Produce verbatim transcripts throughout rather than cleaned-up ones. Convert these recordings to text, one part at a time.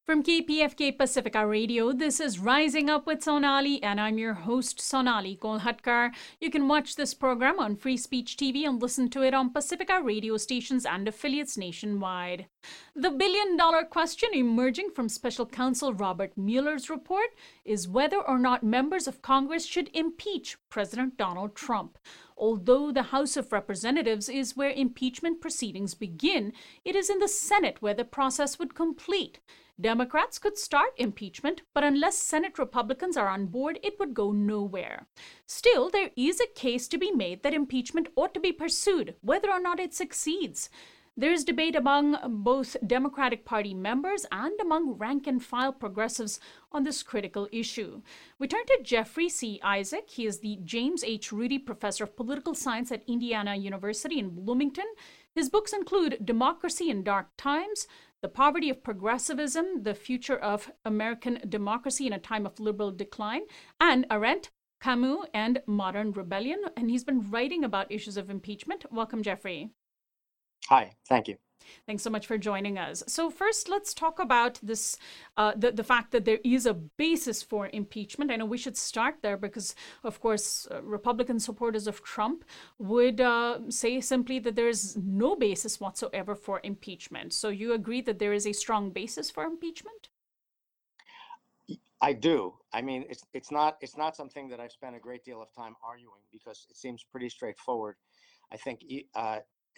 From K P F K Pacifica Radio, this is Rising Up with Sonali, and I'm your host, Sonali Kolhatkar. You can watch this program on Free Speech T V and listen to it on Pacifica radio stations and affiliates nationwide. The billion-dollar question emerging from Special Counsel Robert Mueller's report is whether or not members of Congress should impeach President Donald Trump. Although the House of Representatives is where impeachment proceedings begin, it is in the Senate where the process would complete. Democrats could start impeachment, but unless Senate Republicans are on board, it would go nowhere. Still, there is a case to be made that impeachment ought to be pursued, whether or not it succeeds. There is debate among both Democratic Party members and among rank-and-file progressives on this critical issue. We turn to Jeffrey C. Isaac. He is the James H. Rudy Professor of Political Science at Indiana University in Bloomington. His books include Democracy in Dark Times, The Poverty of Progressivism, The Future of American Democracy in a Time of Liberal Decline, and Arendt, Camus, and Modern Rebellion. And he's been writing about issues of impeachment. Welcome, Jeffrey. Hi, thank you. Thanks so much for joining us. So first, let's talk about this, uh, the, the fact that there is a basis for impeachment. I know we should start there because, of course, uh, Republican supporters of Trump would uh, say simply that there is no basis whatsoever for impeachment. So you agree that there is a strong basis for impeachment? I do. I mean, it's it's not it's not something that I've spent a great deal of time arguing because it seems pretty straightforward. I think uh,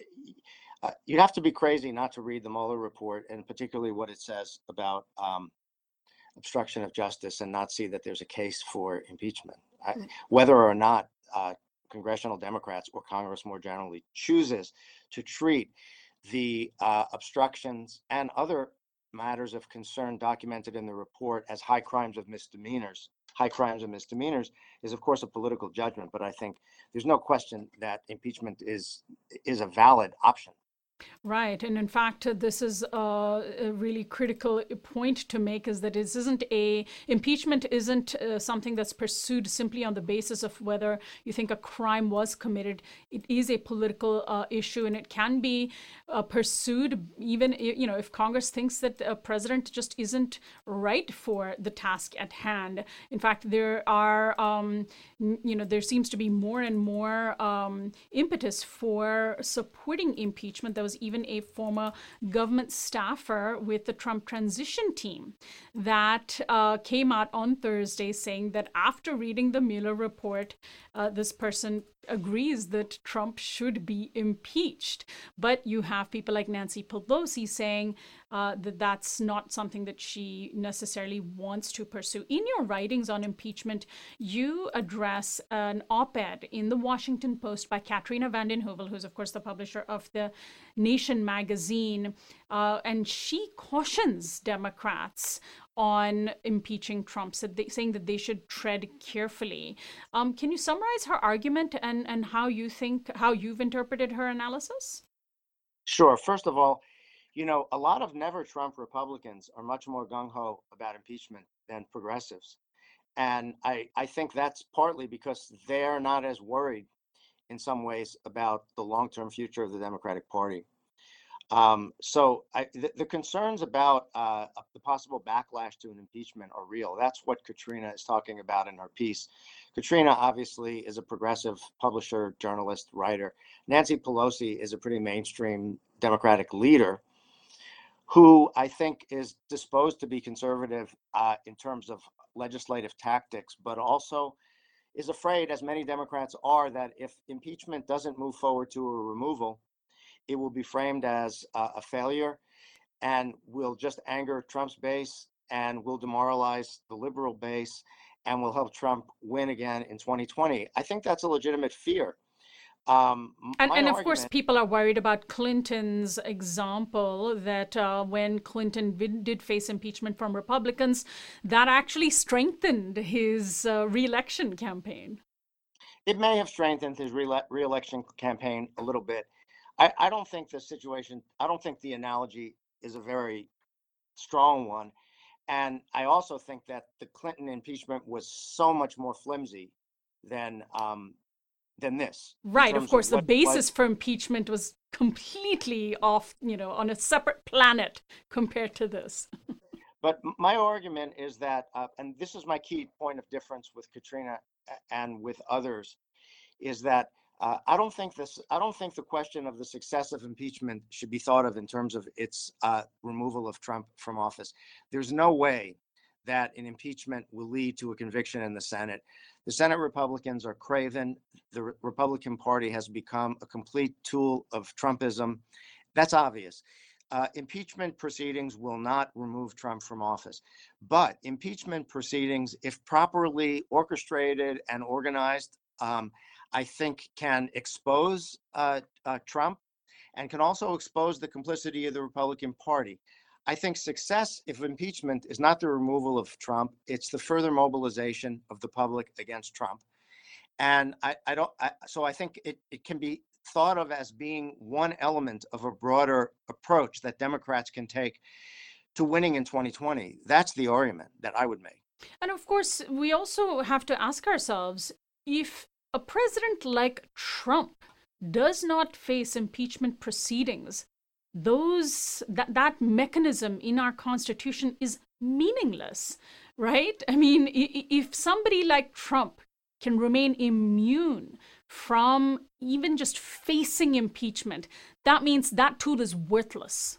Uh, you'd have to be crazy not to read the Mueller report, and particularly what it says about um, obstruction of justice, and not see that there's a case for impeachment. I, whether or not uh, congressional Democrats or Congress more generally chooses to treat the uh, obstructions and other matters of concern documented in the report as high crimes of misdemeanors, high crimes and misdemeanors is, of course, a political judgment. But I think there's no question that impeachment is is a valid option. Right. And in fact, this is uh, a really critical point to make, is that this isn't a, impeachment isn't uh, something that's pursued simply on the basis of whether you think a crime was committed. It is a political uh, issue, and it can be uh, pursued even, you know, if Congress thinks that a president just isn't right for the task at hand. In fact, there are, um, you know, there seems to be more and more um, impetus for supporting impeachment. There was even a former government staffer with the Trump transition team that uh, came out on Thursday saying that after reading the Mueller report, uh, this person agrees that Trump should be impeached. But you have people like Nancy Pelosi saying uh, that that's not something that she necessarily wants to pursue. In your writings on impeachment, you address an op-ed in the Washington Post by Katrina vanden Heuvel, who's, of course, the publisher of the Nation magazine, uh, and she cautions Democrats on impeaching Trump, saying that they should tread carefully. Um, can you summarize her argument and, and how you think, how you've interpreted her analysis? Sure. First of all, you know, a lot of never Trump Republicans are much more gung-ho about impeachment than progressives. And I, I think that's partly because they're not as worried in some ways about the long-term future of the Democratic Party. Um, so I, the, the concerns about uh, the possible backlash to an impeachment are real. That's what Katrina is talking about in her piece. Katrina obviously is a progressive publisher, journalist, writer. Nancy Pelosi is a pretty mainstream Democratic leader who I think is disposed to be conservative uh, in terms of legislative tactics, but also is afraid, as many Democrats are, that if impeachment doesn't move forward to a removal, it will be framed as uh, a failure and will just anger Trump's base and will demoralize the liberal base and will help Trump win again in twenty twenty. I think that's a legitimate fear. Um, and and of argument, course, people are worried about Clinton's example that uh, when Clinton did face impeachment from Republicans, that actually strengthened his uh, re-election campaign. It may have strengthened his re- re-election campaign a little bit. I, I don't think the situation, I don't think the analogy is a very strong one. And I also think that the Clinton impeachment was so much more flimsy than um, than this. Right. Of course, of the basis was, for impeachment was completely off, you know, on a separate planet compared to this. But my argument is that, uh, and this is my key point of difference with Katrina and with others, is that uh, I don't think this. I don't think the question of the success of impeachment should be thought of in terms of its uh, removal of Trump from office. There's no way that an impeachment will lead to a conviction in the Senate. The Senate Republicans are craven. The Re- Republican Party has become a complete tool of Trumpism. That's obvious. Uh, impeachment proceedings will not remove Trump from office, but impeachment proceedings, if properly orchestrated and organized, um, I think can expose uh, uh, Trump and can also expose the complicity of the Republican Party. I think success, if impeachment, is not the removal of Trump, it's the further mobilization of the public against Trump. And I, I don't, I, so I think it, it can be thought of as being one element of a broader approach that Democrats can take to winning in twenty twenty. That's the argument that I would make. And of course, we also have to ask ourselves, if a president like Trump does not face impeachment proceedings, those that, that mechanism in our Constitution is meaningless, right? I mean, if somebody like Trump can remain immune from even just facing impeachment, that means that tool is worthless.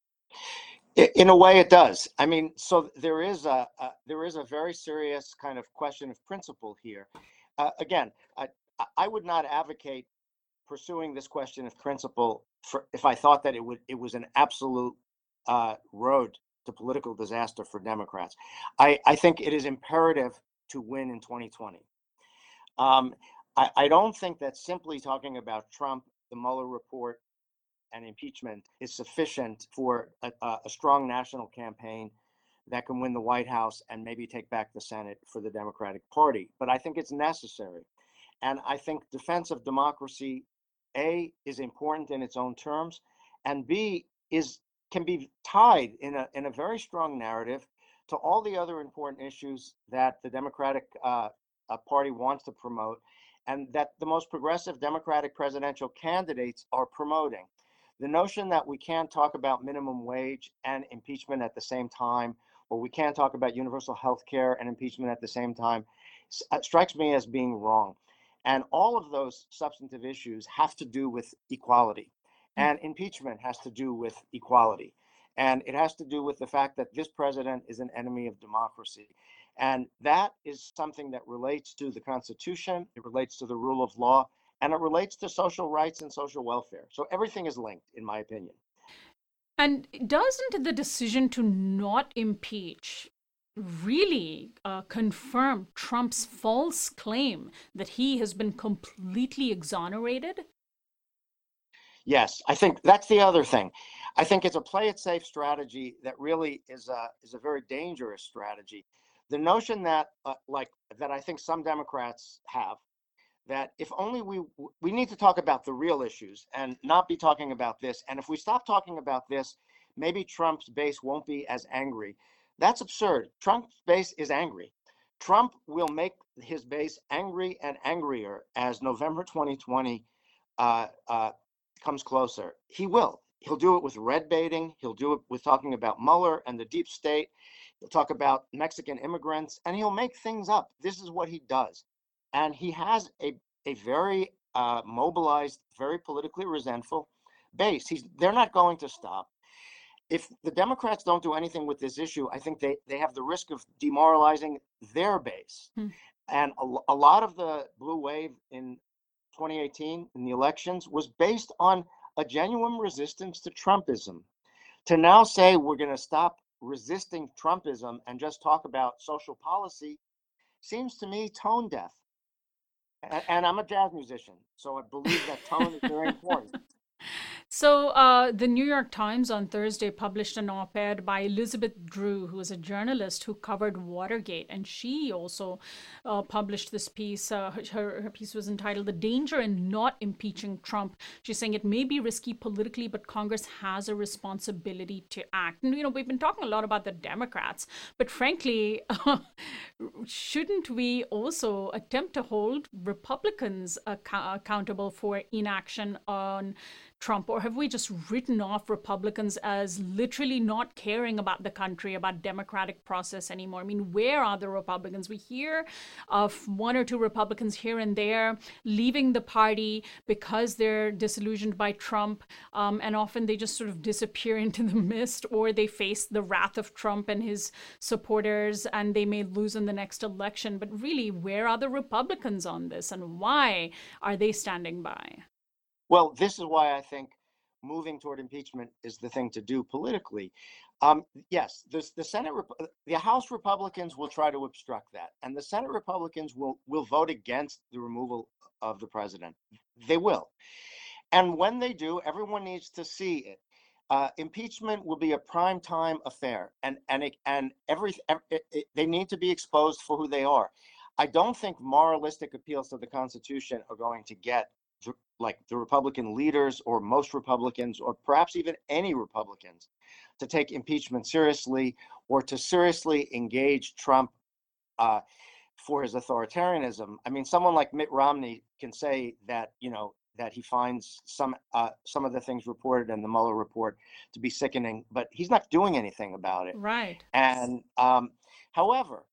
In a way, it does. I mean, so there is a, a there is a very serious kind of question of principle here. Uh, again, I, I would not advocate pursuing this question of principle for, if I thought that it would it was an absolute uh, road to political disaster for Democrats. I, I think it is imperative to win in twenty twenty. Um, I, I don't think that simply talking about Trump, the Mueller report, and impeachment is sufficient for a, a strong national campaign that can win the White House and maybe take back the Senate for the Democratic Party. But I think it's necessary. And I think defense of democracy, A, is important in its own terms, and B, is can be tied in a in a very strong narrative to all the other important issues that the Democratic uh, uh, Party wants to promote, and that the most progressive Democratic presidential candidates are promoting. The notion that we can't talk about minimum wage and impeachment at the same time, or we can't talk about universal health care and impeachment at the same time, strikes me as being wrong. And all of those substantive issues have to do with equality. And impeachment has to do with equality. And it has to do with the fact that this president is an enemy of democracy. And that is something that relates to the Constitution, it relates to the rule of law, and it relates to social rights and social welfare. So everything is linked, in my opinion. And doesn't the decision to not impeach really uh, confirm Trump's false claim that he has been completely exonerated? Yes, I think that's the other thing. I think it's a play it safe strategy that really is a is a very dangerous strategy. The notion that uh, like that I think some Democrats have, that if only we we need to talk about the real issues and not be talking about this. And if we stop talking about this, maybe Trump's base won't be as angry. That's absurd. Trump's base is angry. Trump will make his base angry and angrier as November twenty twenty uh, uh, comes closer. He will. He'll do it with red baiting. He'll do it with talking about Mueller and the deep state. He'll talk about Mexican immigrants, and he'll make things up. This is what he does. And he has a, a very uh, mobilized, very politically resentful base. He's, they're not going to stop. If the Democrats don't do anything with this issue, I think they, they have the risk of demoralizing their base. Hmm. And a, a lot of the blue wave in twenty eighteen in the elections was based on a genuine resistance to Trumpism. To now say we're going to stop resisting Trumpism and just talk about social policy seems to me tone deaf. And, and I'm a jazz musician, so I believe that tone is very important. So uh, the New York Times on Thursday published an op-ed by Elizabeth Drew, who is a journalist who covered Watergate. And she also uh, published this piece. Uh, her, her piece was entitled The Danger in Not Impeaching Trump. She's saying it may be risky politically, but Congress has a responsibility to act. And, you know, we've been talking a lot about the Democrats, but frankly, uh, shouldn't we also attempt to hold Republicans ac- accountable for inaction on Trump, or have we just written off Republicans as literally not caring about the country, about democratic process anymore? I mean, where are the Republicans? We hear of one or two Republicans here and there leaving the party because they're disillusioned by Trump, um, and often they just sort of disappear into the mist, or they face the wrath of Trump and his supporters, and they may lose in the next election. But really, where are the Republicans on this, and why are they standing by? Well, this is why I think moving toward impeachment is the thing to do politically. Um, yes, the, the Senate, the House Republicans will try to obstruct that, and the Senate Republicans will will vote against the removal of the president. They will, and when they do, everyone needs to see it. Uh, impeachment will be a prime time affair, and and it, and every, every it, it, they need to be exposed for who they are. I don't think moralistic appeals to the Constitution are going to get like the Republican leaders or most Republicans, or perhaps even any Republicans, to take impeachment seriously or to seriously engage Trump uh, for his authoritarianism. I mean, someone like Mitt Romney can say that, you know, that he finds some uh, some of the things reported in the Mueller report to be sickening, but he's not doing anything about it. Right. And um, however,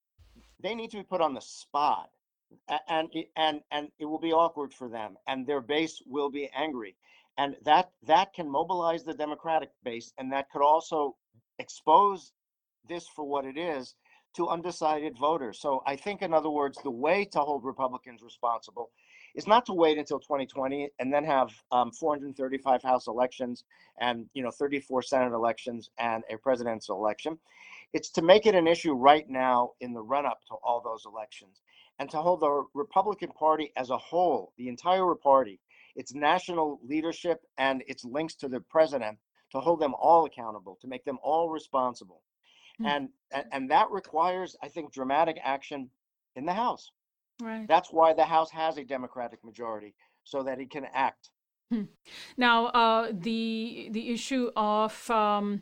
they need to be put on the spot. And and and it will be awkward for them, and their base will be angry, and that that can mobilize the Democratic base, and that could also expose this for what it is to undecided voters. So I think, in other words, the way to hold Republicans responsible is not to wait until twenty twenty and then have um, four hundred thirty-five House elections and, you know, thirty-four Senate elections and a presidential election. It's to make it an issue right now in the run-up to all those elections, and to hold the Republican Party as a whole, the entire party, its national leadership and its links to the president, to hold them all accountable, to make them all responsible. Mm. And, and and that requires, I think, dramatic action in the House. Right. That's why the House has a Democratic majority, so that it can act. Hmm. Now, uh, the the issue of um,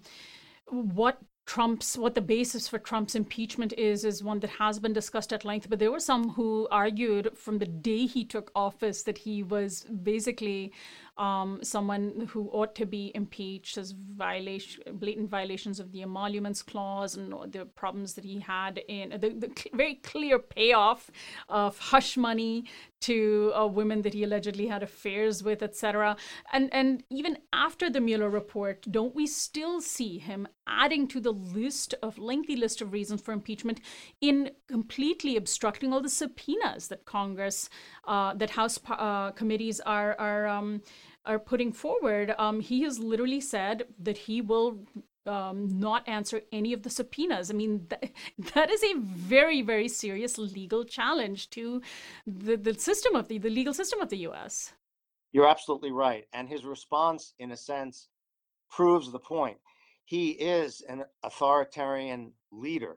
what Trump's, what the basis for Trump's impeachment is, is one that has been discussed at length. But there were some who argued from the day he took office that he was basically um, someone who ought to be impeached as violation, blatant violations of the Emoluments Clause, and the problems that he had in the, the very clear payoff of hush money to uh, women that he allegedly had affairs with, et cetera. And and even after the Mueller report, don't we still see him adding to the list of lengthy list of reasons for impeachment in completely obstructing all the subpoenas that Congress, uh, that House uh, committees are are um, are putting forward? Um, he has literally said that he will um, not answer any of the subpoenas. I mean, th- that is a very, very serious legal challenge to the, the system of the, the legal system of the U S. You're absolutely right. And his response, in a sense, proves the point. He is an authoritarian leader.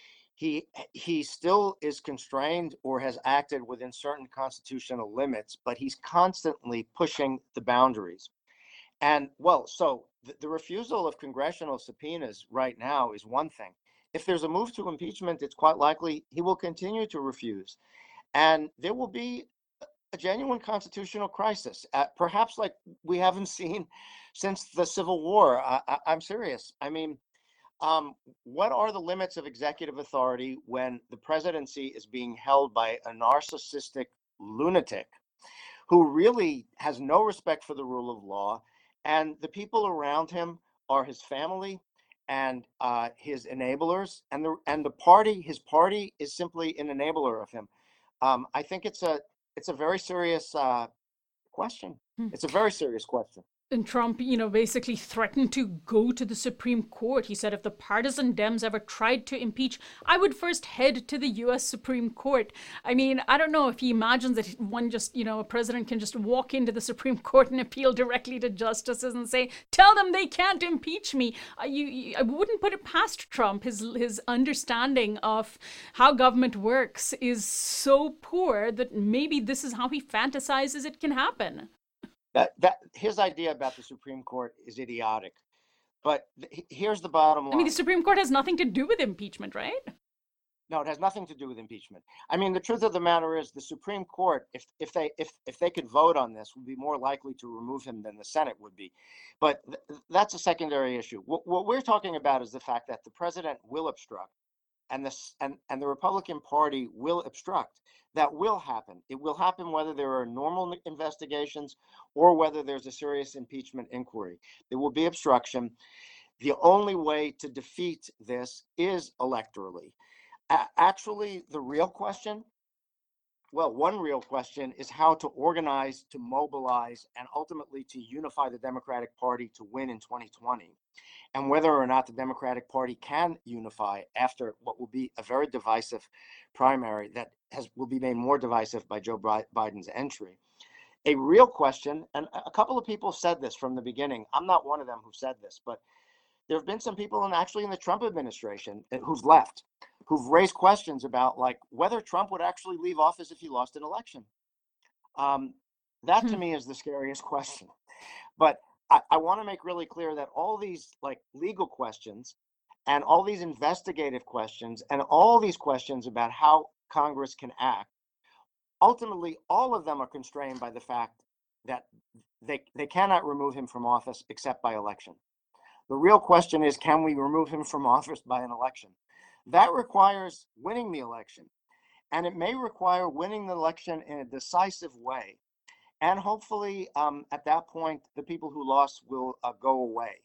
He he still is constrained or has acted within certain constitutional limits, but he's constantly pushing the boundaries. And well, so the, the refusal of congressional subpoenas right now is one thing. If there's a move to impeachment, it's quite likely he will continue to refuse. And there will be a genuine constitutional crisis, uh, perhaps like we haven't seen since the Civil War. I, I, I'm serious. I mean, um, what are the limits of executive authority when the presidency is being held by a narcissistic lunatic who really has no respect for the rule of law, and the people around him are his family and uh, his enablers, and the and the party, his party, is simply an enabler of him? Um, I think it's a it's a very serious uh, question. Hmm. It's a very serious question. And Trump, you know, basically threatened to go to the Supreme Court. He said, if the partisan Dems ever tried to impeach, I would first head to the U S Supreme Court. I mean, I don't know if he imagines that one just, you know, a president can just walk into the Supreme Court and appeal directly to justices and say, tell them they can't impeach me. Uh, you, you, I wouldn't put it past Trump. His, his understanding of how government works is so poor that maybe this is how he fantasizes it can happen. That that his idea about the Supreme Court is idiotic. But th- here's the bottom line. I mean, the Supreme Court has nothing to do with impeachment, right? No, it has nothing to do with impeachment. I mean, the truth of the matter is the Supreme Court, if if they if if they could vote on this, would be more likely to remove him than the Senate would be. But th- that's a secondary issue. What, what we're talking about is the fact that the president will obstruct and the and and the Republican Party will obstruct. That will happen. It will happen whether there are normal investigations or whether there's a serious impeachment inquiry. There will be obstruction. The only way to defeat this is electorally. A- actually, the real question, well, one real question is how to organize, to mobilize, and ultimately to unify the Democratic Party to win in twenty twenty. And whether or not the Democratic Party can unify after what will be a very divisive primary that has will be made more divisive by Joe Biden's entry. A real question, and a couple of people said this from the beginning. I'm not one of them who said this, but there have been some people, and actually in the Trump administration, uh, who've left, who've raised questions about like whether Trump would actually leave office if he lost an election. Um, that to Hmm. me is the scariest question. But I, I want to make really clear that all these like legal questions and all these investigative questions and all these questions about how Congress can act, ultimately, all of them are constrained by the fact that they, they cannot remove him from office except by election. The real question is, can we remove him from office by an election? That requires winning the election. And it may require winning the election in a decisive way. And hopefully, um, at that point, the people who lost will uh, go away.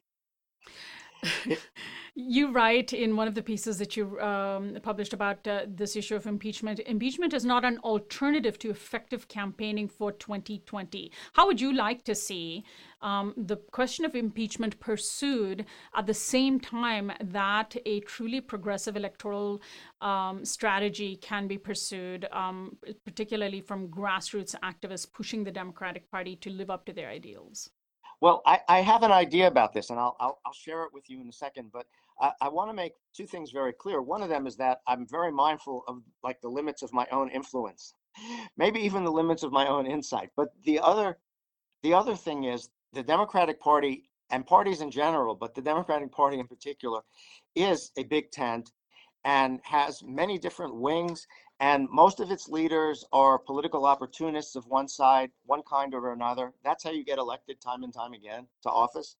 It, You write in one of the pieces that you um, published about uh, this issue of impeachment. Impeachment is not an alternative to effective campaigning for twenty twenty. How would you like to see um, the question of impeachment pursued at the same time that a truly progressive electoral um, strategy can be pursued, um, particularly from grassroots activists pushing the Democratic Party to live up to their ideals? well, I, I have an idea about this, and I'll, I'll, I'll share it with you in a second. But I, I want to make two things very clear. One of them is that I'm very mindful of like the limits of my own influence, maybe even the limits of my own insight. But the other the other thing is the Democratic Party and parties in general, but the Democratic Party in particular, is a big tent and has many different wings. And most of its leaders are political opportunists of one side, one kind or another. That's how you get elected time and time again to office.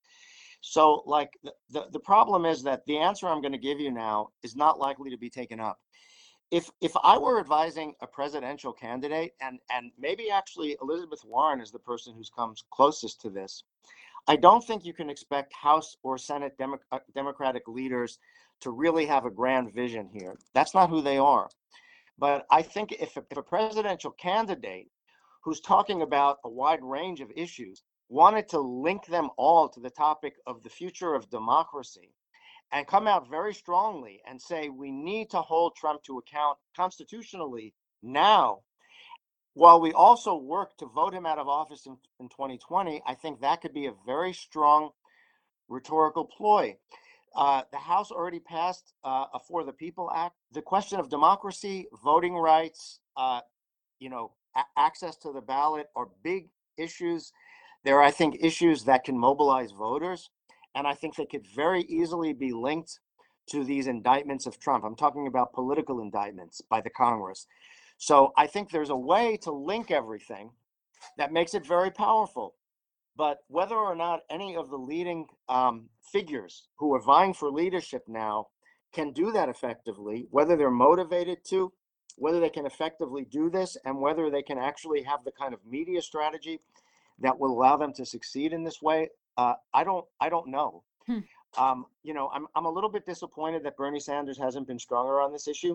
So, like, the, the, the problem is that the answer I'm going to give you now is not likely to be taken up. If if I were advising a presidential candidate, and and maybe actually Elizabeth Warren is the person who's comes closest to this, I don't think you can expect House or Senate Demo- uh, Democratic leaders to really have a grand vision here. That's not who they are. But I think if a, if a presidential candidate who's talking about a wide range of issues wanted to link them all to the topic of the future of democracy and come out very strongly and say we need to hold Trump to account constitutionally now, while we also work to vote him out of office in, in twenty twenty, I think that could be a very strong rhetorical ploy. Uh, the House already passed uh, a For the People Act. The question of democracy, voting rights, uh, you know, a- access to the ballot are big issues. There are, I think, issues that can mobilize voters, and I think they could very easily be linked to these indictments of Trump. I'm talking about political indictments by the Congress. So I think there's a way to link everything that makes it very powerful. But whether or not any of the leading um, figures who are vying for leadership now can do that effectively, whether they're motivated to, whether they can effectively do this, and whether they can actually have the kind of media strategy that will allow them to succeed in this way, uh, I don't, I don't know. Hmm. Um, you know, I'm, I'm a little bit disappointed that Bernie Sanders hasn't been stronger on this issue.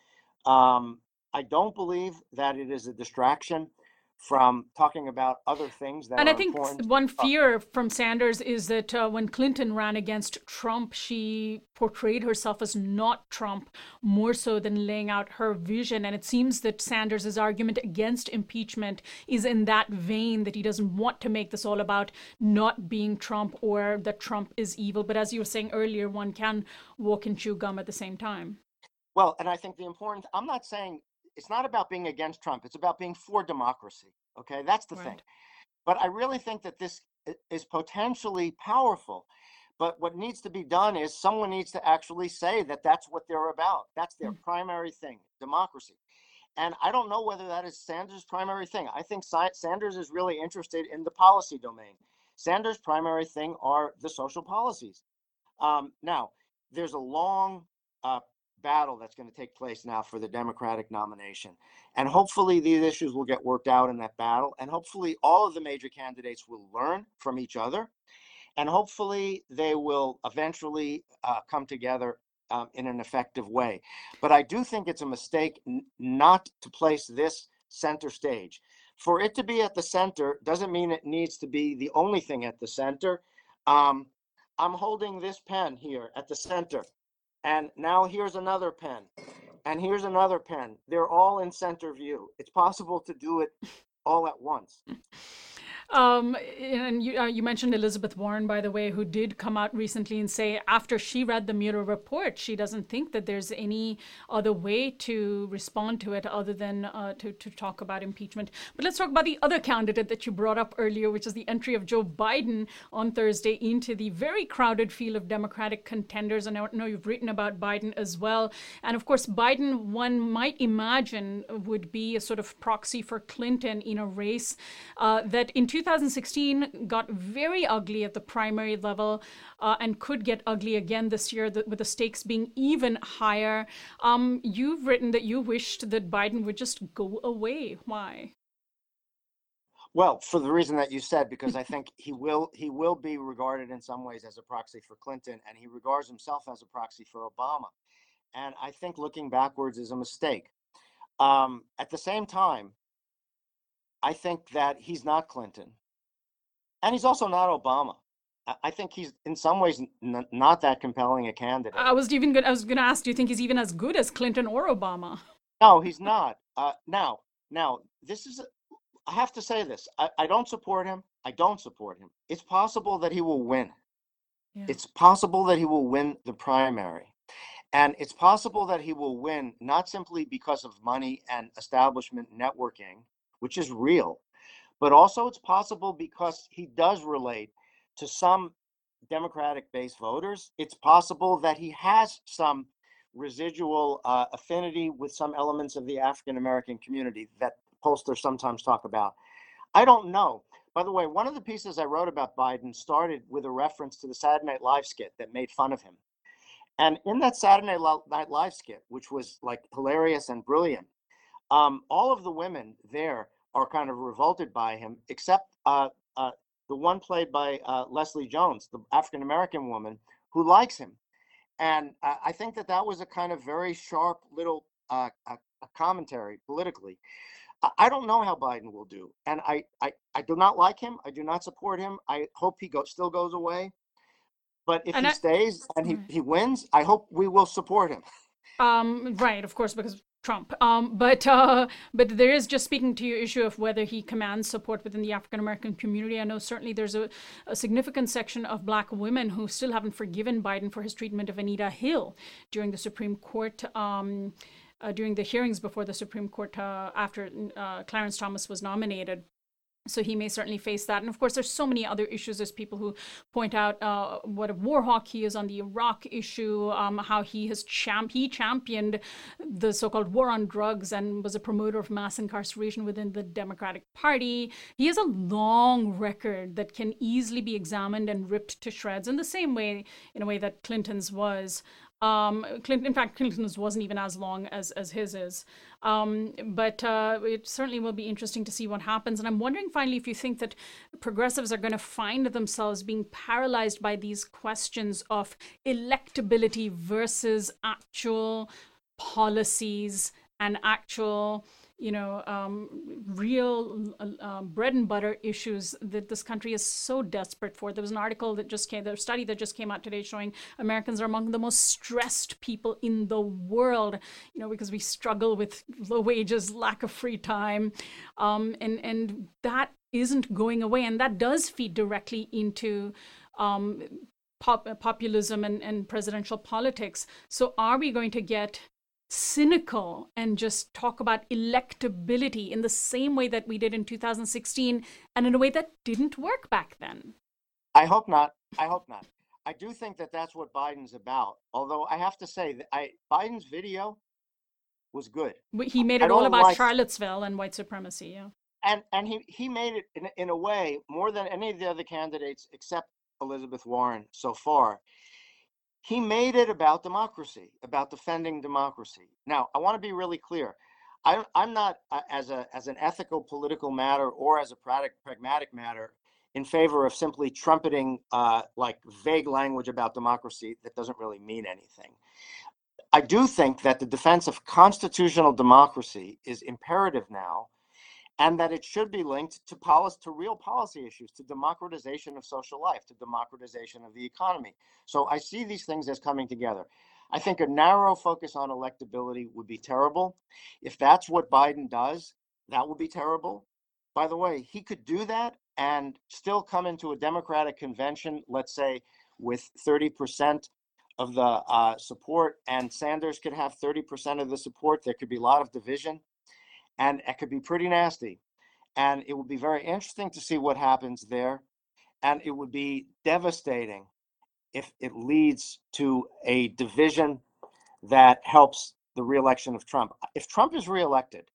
Um, I don't believe that it is a distraction from talking about other things that And I are think important. one Uh, fear from Sanders is that uh, when Clinton ran against Trump, she portrayed herself as not Trump more so than laying out her vision. And it seems that Sanders' argument against impeachment is in that vein, that he doesn't want to make this all about not being Trump or that Trump is evil. But as you were saying earlier, one can walk and chew gum at the same time. Well, and I think the important, I'm not saying it's not about being against Trump, it's about being for democracy. Okay, that's the thing. Right. But I really think that this is potentially powerful. But what needs to be done is someone needs to actually say that that's what they're about. That's their primary thing, democracy. And I don't know whether that is Sanders' primary thing. I think Sanders is really interested in the policy domain. Sanders' primary thing are the social policies. Um, now, there's a long uh, battle that's going to take place now for the Democratic nomination. And hopefully these issues will get worked out in that battle. And hopefully all of the major candidates will learn from each other. And hopefully they will eventually uh, come together um, in an effective way. But I do think it's a mistake n- not to place this center stage. For it to be at the center doesn't mean it needs to be the only thing at the center. Um, I'm holding this pen here at the center. And now here's another pen. And here's another pen. They're all in center view. It's possible to do it all at once. Um, and you, uh, you mentioned Elizabeth Warren, by the way, who did come out recently and say after she read the Mueller report, she doesn't think that there's any other way to respond to it other than uh, to, to talk about impeachment. But let's talk about the other candidate that you brought up earlier, which is the entry of Joe Biden on Thursday into the very crowded field of Democratic contenders. And I know you've written about Biden as well. And of course, Biden, one might imagine, would be a sort of proxy for Clinton in a race uh, that in two thousand sixteen got very ugly at the primary level uh, and could get ugly again this year, th- with the stakes being even higher. Um, you've written that you wished that Biden would just go away. Why? Well, for the reason that you said, because I think he will he will be regarded in some ways as a proxy for Clinton, and he regards himself as a proxy for Obama. And I think looking backwards is a mistake. Um, at the same time, I think that he's not Clinton, and he's also not Obama. I, I think he's in some ways n- not that compelling a candidate. I was even good. I was going to ask, do you think he's even as good as Clinton or Obama? No, he's not. Uh, now, now this is. A, I have to say this. I, I don't support him. I don't support him. It's possible that he will win. Yeah. It's possible that he will win the primary. And it's possible that he will win not simply because of money and establishment networking, which is real, but also it's possible because he does relate to some Democratic base voters. It's possible that he has some residual uh, affinity with some elements of the African American community that pollsters sometimes talk about. I don't know. By the way, one of the pieces I wrote about Biden started with a reference to the Saturday Night Live skit that made fun of him. And in that Saturday Night Live skit, which was like hilarious and brilliant, um, all of the women there are kind of revolted by him, except uh, uh, the one played by uh, Leslie Jones, the African-American woman who likes him. And uh, I think that that was a kind of very sharp little uh, a, a commentary politically. I, I don't know how Biden will do. And I, I, I do not like him. I do not support him. I hope he go, still goes away. But if and he I, stays and he, he wins, I hope we will support him. Um, right, of course, because Trump. Um, but uh, but there is, just speaking to your issue of whether he commands support within the African American community, I know certainly there's a, a significant section of Black women who still haven't forgiven Biden for his treatment of Anita Hill during the Supreme Court, um, uh, during the hearings before the Supreme Court uh, after uh, Clarence Thomas was nominated. So he may certainly face that. And of course, there's so many other issues. There's people who point out uh, what a war hawk he is on the Iraq issue, um, how he has champ- he championed the so-called war on drugs and was a promoter of mass incarceration within the Democratic Party. He has a long record that can easily be examined and ripped to shreds in the same way, in a way that Clinton's was. Um, Clinton, in fact, Clinton's wasn't even as long as, as his is. Um, but uh, it certainly will be interesting to see what happens. And I'm wondering, finally, if you think that progressives are going to find themselves being paralyzed by these questions of electability versus actual policies and actual, you know, um, real uh, bread and butter issues that this country is so desperate for. There was an article that just came, the study that just came out today showing Americans are among the most stressed people in the world, you know, because we struggle with low wages, lack of free time. Um, and, and that isn't going away. And that does feed directly into um, pop, populism and, and presidential politics. So are we going to get cynical and just talk about electability in the same way that we did in two thousand sixteen and in a way that didn't work back then? I hope not. I hope not. I do think that that's what Biden's about. Although I have to say that I Biden's video was good. He made I it all don't about like, Charlottesville and white supremacy. Yeah. and and he he made it in in a way more than any of the other candidates except Elizabeth Warren so far. He made it about democracy, about defending democracy. Now, I want to be really clear. I, I'm not, uh, as a as an ethical political matter or as a pragmatic matter, in favor of simply trumpeting uh, like vague language about democracy that doesn't really mean anything. I do think that the defense of constitutional democracy is imperative now, and that it should be linked to policy, to real policy issues, to democratization of social life, to democratization of the economy. So I see these things as coming together. I think a narrow focus on electability would be terrible. If that's what Biden does, that would be terrible. By the way, he could do that and still come into a Democratic convention, let's say, with thirty percent of the uh, support, and Sanders could have thirty percent of the support. There could be a lot of division, and it could be pretty nasty. And it would be very interesting to see what happens there. And it would be devastating if it leads to a division that helps the reelection of Trump. If Trump is reelected,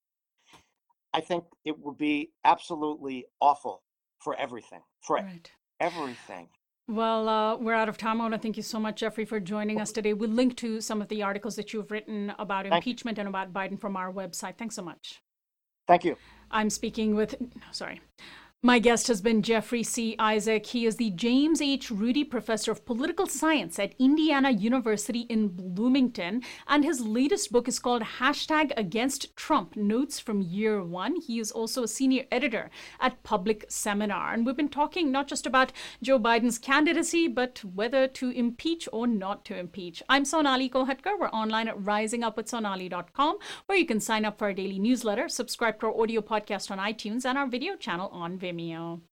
I think it would be absolutely awful for everything, for right. everything. Well, uh, we're out of time. I want to thank you so much, Jeffrey, for joining us today. We'll link to some of the articles that you've written about thank impeachment you. and about Biden from our website. Thanks so much. Thank you. I'm speaking with, sorry. My guest has been Jeffrey C. Isaac. He is the James H. Rudy Professor of Political Science at Indiana University in Bloomington. And his latest book is called Hashtag Against Trump, Notes from Year One. He is also a senior editor at Public Seminar. And we've been talking not just about Joe Biden's candidacy, but whether to impeach or not to impeach. I'm Sonali Kohatkar. We're online at rising up with sonali dot com, where you can sign up for our daily newsletter, subscribe to our audio podcast on iTunes, and our video channel on Vimeo.